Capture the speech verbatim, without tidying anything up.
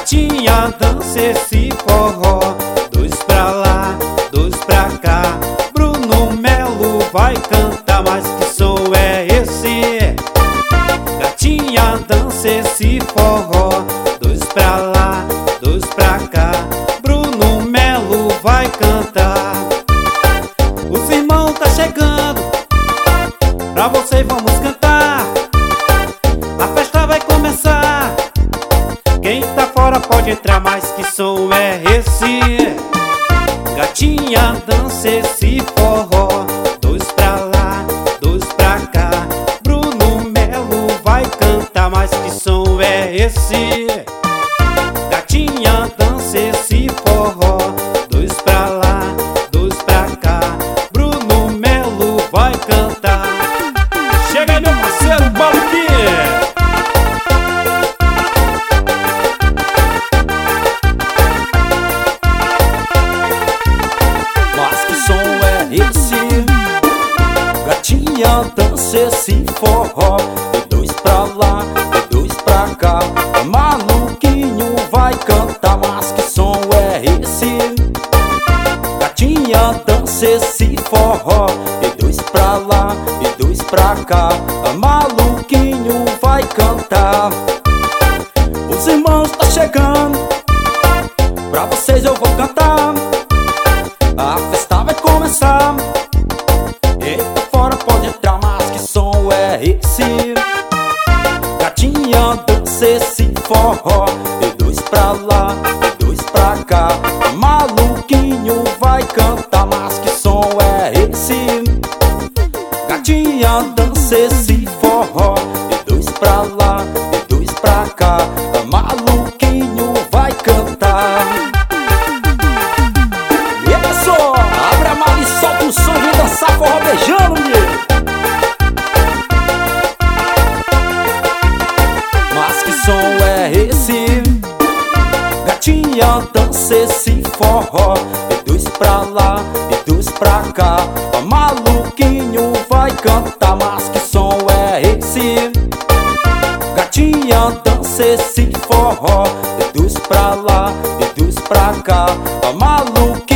Gatinha, dança esse forró. Dois pra lá, dois pra cá. Bruno Melo vai cantar, mas que som é esse? Gatinha, dança esse forró. Dois pra lá, dois pra cá. Bruno Melo vai cantar. Os irmãos tá chegando, pra vocês vamos cantar. A festa vai começar. Quem tá fora pode entrar, mas que som é esse? Gatinha, dança esse forró. Dois pra lá, dois pra cá. Bruno Melo vai cantar, mas que som é esse? Gatinha, dança esse forró. Dois pra lá, dois pra cá. Bruno Melo vai cantar. Chega aí, meu parceiro Maluquinho. Mas que som é esse? Gatinha, dança esse forró. De dois pra lá, de dois pra cá. Maluquinho vai cantar, mas que som é esse? Gatinha, dança esse forró. De dois pra lá, de dois pra cá. Maluquinho vai cantar. Os irmãos tá chegando, pra vocês eu vou cantar. A festa vai começar. Eita, fora pode entrar, mas que som é esse? Gatinha, dança esse forró. De dois pra lá, de dois pra cá. Maluquinho vai cantar, mas que som é esse? Gatinha, dança esse forró. De dois pra lá, de dois pra cá. Maluquinho vai cantar. E aí, pessoal, abre a mala e solta o som, vem dançar forró beijando, menino. Mas que som é esse? Gatinha, dança esse forró. De dois pra lá, de dois pra cá. Maluquinho vai cantar, mas que som é esse? Gatinha, dança esse forró. De dois pra lá, de dois pra cá. Maluquinho